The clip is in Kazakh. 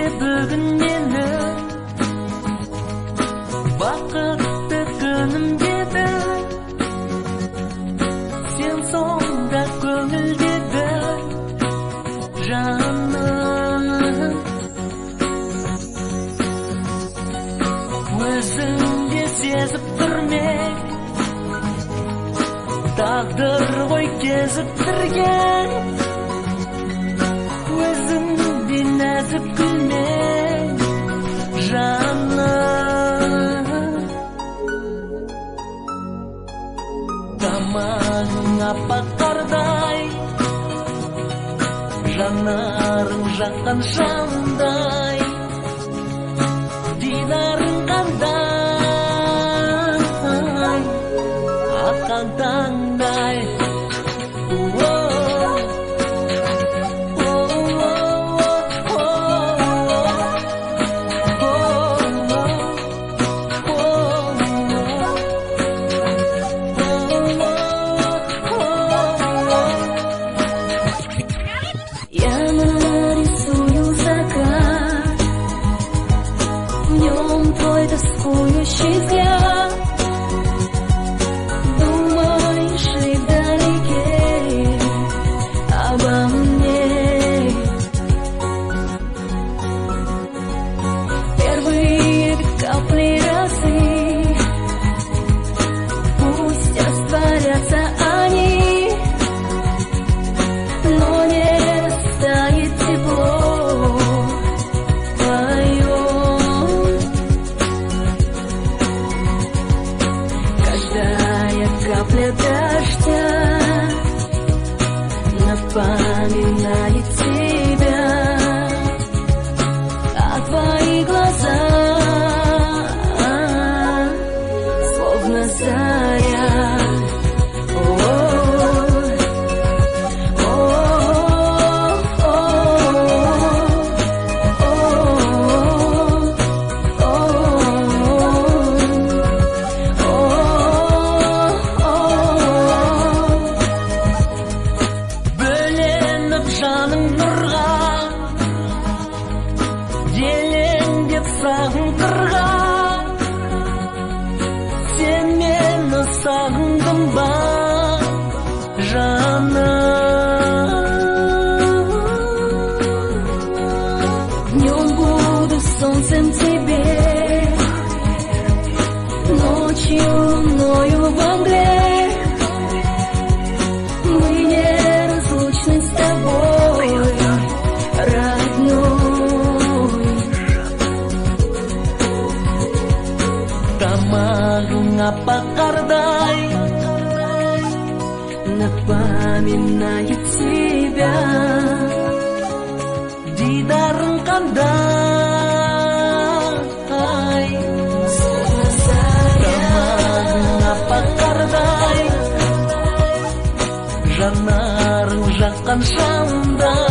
бүгін менің бақытты күнім деді, сен сонда көңілдегі жаным. Өзің де сезіп тұрмек, тағдыр ғой кезіктірген, өзің де нәзік гүлмен жаным. Тамағың аппақ қардай, жанарың жаққан шамдай, дидарың қандай, атқан таңдай. Я нарисую закат, в нем твой тоскующий взгляд. Думаешь ли вдалеке обо мне? Первые капли росы, пусть растворятся они, но не растает тепло твое. Каждая капля дождя напоминает тебя, а твои глаза словно заря. Жаның нұрға, елеңдеп сағың қырға, сен мені сағындың ба жаным? Днем буду солнцем тебе, ночью луною во мгле. Мы неразлучны с тобой, родной. Тамағың аппақ қардай, напоминает тебя, дидарың қандай, тамағың аппақ қардай, жанарың жаққан шамдай.